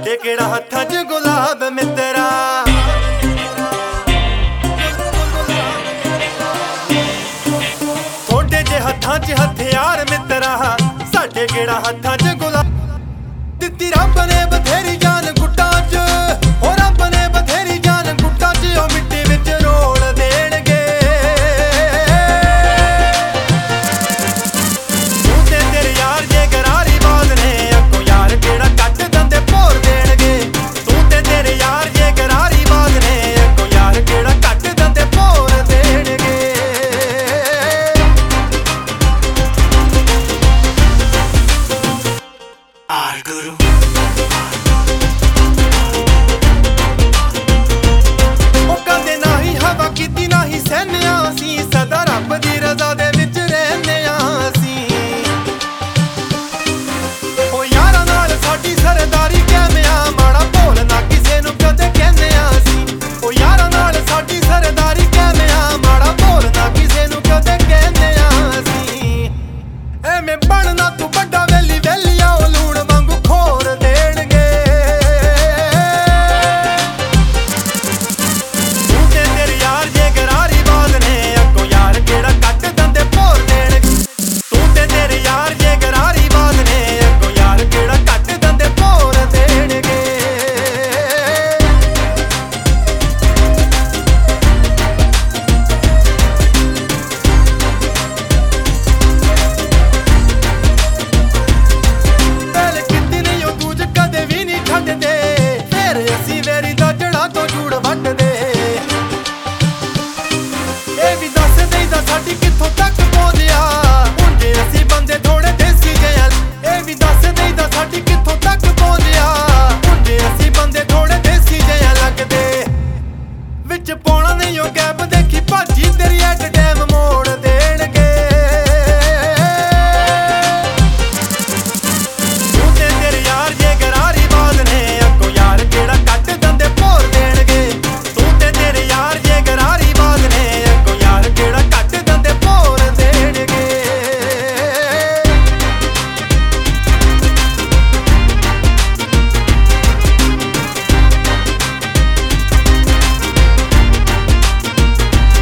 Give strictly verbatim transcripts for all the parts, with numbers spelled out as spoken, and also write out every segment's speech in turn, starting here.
ਸਾਡੇ ਕਿਹੜਾ ਹੱਥਾਂ 'ਚ ਗੁਲਾਬ ਮਿੱਤਰਾ। ਥੋੜੇ ਜੇ ਹੱਥਾਂ 'ਚ ਹਥਿਆਰ ਮਿੱਤਰਾ, ਸਾਡੇ ਕਿਹੜਾ ਹੱਥਾਂ 'ਚ ਗੁਲਾਬ। ਦਿੱਤੀ ਰੱਬ ਨੇ ਬਥੇਰੀ ਜਾਨ ਗੁੱਟਾਂ 'ਚ, ਹੋ ਰੱਬ ਨੇ ਬਥੇਰੀ ਜਾਨ ਗੁੱਟਾਂ 'ਚ, ਉਹ ਮਿੱਟੀ ਵਿੱਚ ਰੋਲ ਦੇਣਗੇ। ਤੂੰ ਤੇ ਤੇਰੇ ਯਾਰ ਜੇ ਗਰਾਰੀ ਬਾਜ਼ ਨੇ, ਅੱਗੋਂ ਯਾਰ ਕਿਹੜਾ ਕੱਟ ਦੰਦੇ ਭੋਰ ਦੇਣਗੇ। ਤੂੰ ਤੇ ਤੇਰੇ ਯਾਰ ਜੇ ਗਰਾਰੀ ਬਾਜ਼ ਨੇ, ਅੱਗੋਂ ਯਾਰ ਕਿਹੜਾ ਕੱਟ ਦੰਦੇ ਭੋਰ ਦੇਣਗੇ। ਆਰ ਗੁਰੂ ਕੀਤੀ ਨਹੀਂ ਸਹਿਨਿਆ, ਅਸੀਂ ਸਦਾ ਰੱਬ ਦੀ ਰਜ਼ਾ ਦੇ ਵਿੱਚ ਰਹਿੰਦੇ ਆਂ। ਅਸੀਂ ਉਹ ਯਾਰਾਂ ਨਾਲ ਸਾਡੀ ਸਰਦਾਰੀ ਕਿਵੇਂ ਆ, ਮਾੜਾ ਭੋਲ ਨਾ ਕਿਸੇ ਨੂੰ ਕਦੇ ਕਹਿੰਦੇ ਆਂ। ਅਸੀਂ ਉਹ ਯਾਰਾਂ ਨਾਲ ਸਾਡੀ ਸਰਦਾਰੀ ਕਿਵੇਂ ਆ, ਮਾੜਾ ਭੋਲ ਨਾ ਕਿਸੇ ਨੂੰ ਕਦੇ ਕਹਿੰਦੇ ਆਂ। ਅਸੀਂ ਐਵੇਂ ਬਣਨਾ ਤੂੰ ਵੱਡਾ ਵੈਲੀ ਵੈਲੀਆ, ਉਹ ਲੂਣ ਵਾਂਗੂ ਖੋਰ ਦੇਣਗੇ। ਅਸੀਂ ਵੇਰੀ ਦਾ ਜੜਾ ਤੋਂ ਜੂੜ ਵੱਟਦੇ, ਇਹ ਵੀ ਦੱਸ ਦੇਈਦਾ ਸਾਡੀ ਕਿੱਥੋਂ ਤੱਕ ਪਹੁੰਚਿਆ। ਹੁਣ ਜੇ ਅਸੀਂ ਬੰਦੇ ਥੋੜੇ ਦੇਸੀ ਜਿਹੇ, ਇਹ ਵੀ ਦੱਸ ਦੇਈਦਾ ਸਾਡੀ ਕਿੱਥੋਂ ਤੱਕ ਪਹੁੰਚਿਆ। ਹੁਣ ਜੇ ਅਸੀਂ ਬੰਦੇ ਥੋੜੇ ਦੇਸੀ ਜਿਹੇ ਲੱਗਦੇ, ਵਿੱਚ ਪਾਉਣਾ ਨਹੀਂ ਉਹ ਗੈਪ, ਦੇਖੀ ਭਾਜੀ ਤੇਰੀ ਐਟ ਟਾਈਮ ਮੋੜ ਦੇਣਗੇ। ਤੂੰ ਤੇ ਤੇਰੇ ਯਾਰ ਜੇ ਗਰਾਰੀ ਬਾਜ਼ ਨੇ, ਅੱਗੋਂ ਯਾਰ ਕਿਹੜਾ ਕੱਟ ਦੰਦੇ ਭੋਰ ਦੇਣਗੇ। ਤੂੰ ਤੇ ਤੇਰੇ ਯਾਰ ਜੇ ਗਰਾਰੀ ਬਾਜ਼ ਨੇ, ਅੱਗੋਂ ਯਾਰ ਕਿਹੜਾ ਕੱਟ ਦੰਦੇ ਭੋਰ ਦੇਣਗੇ।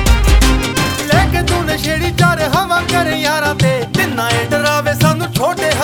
ਲੈ ਕੇ ਤੂੰ ਨਸ਼ੇੜੀ ਚਾਰ ਹਵਾ ਕਰ ਯਾਰਾਂ ਤੇ, ਤਿੰਨਾਂ ਏ ਡਰਾਵੇ ਸਾਨੂੰ ਛੋਟੇ